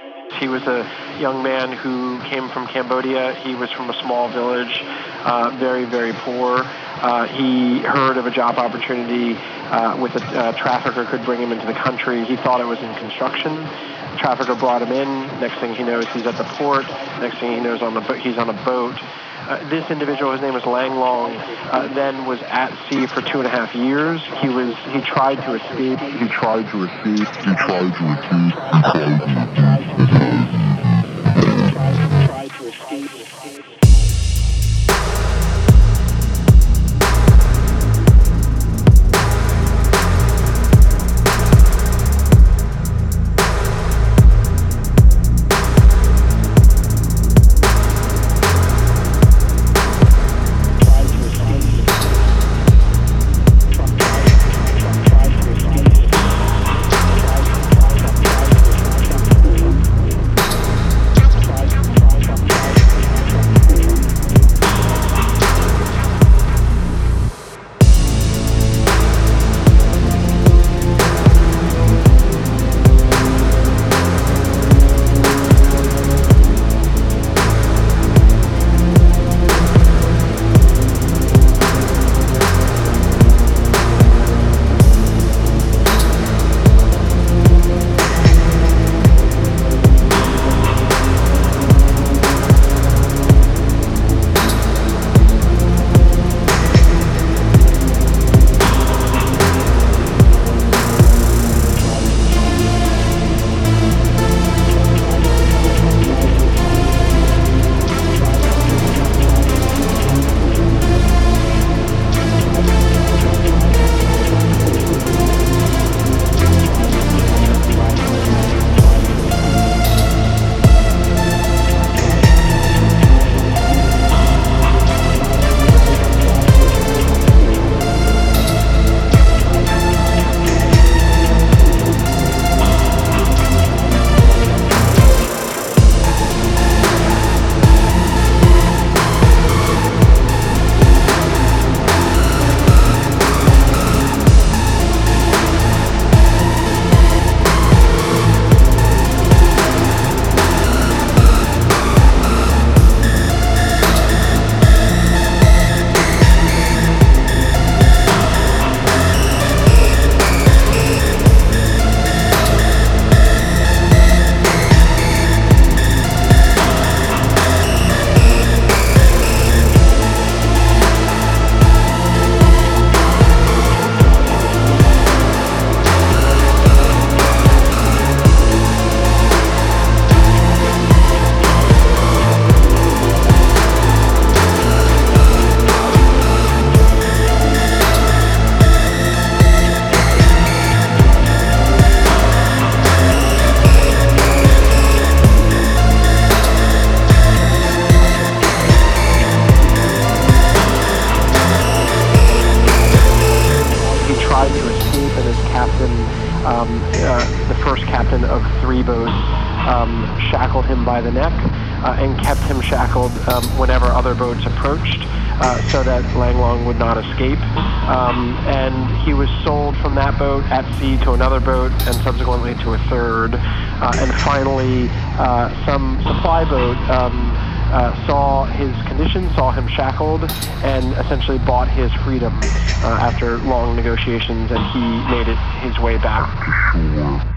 He was a young man who came from Cambodia. He was from a small village, very, very poor. He heard of a job opportunity with a trafficker could bring him into the country. He thought it was in construction. The trafficker brought him in. Next thing he knows, he's at the port. Next thing he knows, he's on a boat. This individual, his name was Lang Long, then was at sea for 2.5 years. He tried to escape. The first captain of 3 boats shackled him by the neck and kept him shackled whenever other boats approached so that Lang Long would not escape. And he was sold from that boat at sea to another boat and subsequently to a third. And finally, some supply boat saw his condition, saw him shackled, and essentially bought his freedom after long negotiations, and he made it his way back to shore.